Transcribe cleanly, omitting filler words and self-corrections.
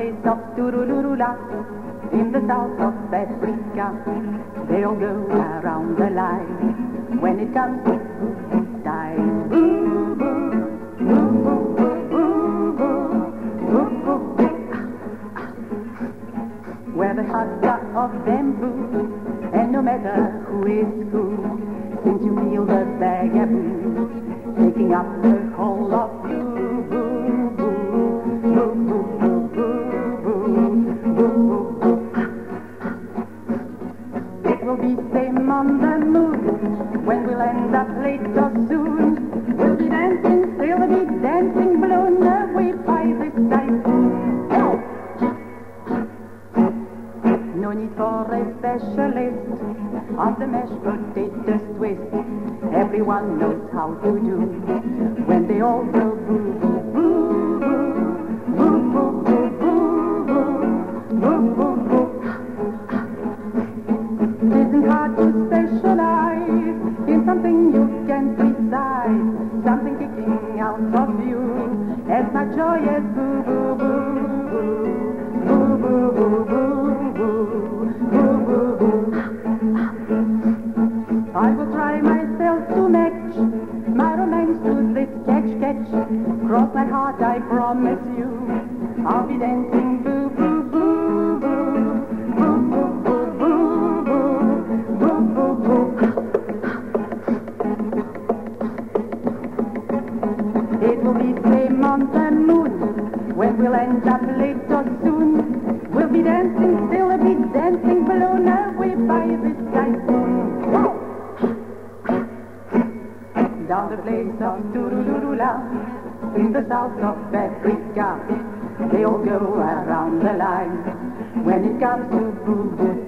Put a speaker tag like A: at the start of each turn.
A: place of Turulurula in the south of Africa. They all go around the line when it comes to time. Boo, boo, boo, boo, boo, boo, boo, boo. Where the huts are of bamboo, and no matter who is who, since you feel the vagabond taking up the whole of you. Will be same on the moon when we'll end up late or soon. We'll be dancing, still be dancing, blown away by this typhoon. No need for a specialist of the mashed potatoes twist. Everyone knows how to do when they all go boo boo boo boo boo boo boo boo boo boo. It isn't hard to specialize in something you can precise, something kicking out of you as much joy as boo boo boo boo boo boo boo boo boo. I will try myself to match my romance to this catch. Cross my heart, I promise you, I'll be dancing boo boo boo boo boo boo boo boo boo boo boo. It will be same on the moon when we'll end up late or soon. We'll be dancing, still be dancing, blown away by this typhoon. Down the place of Turulurula in the south of Africa, they all go around the line when it comes to boo boo.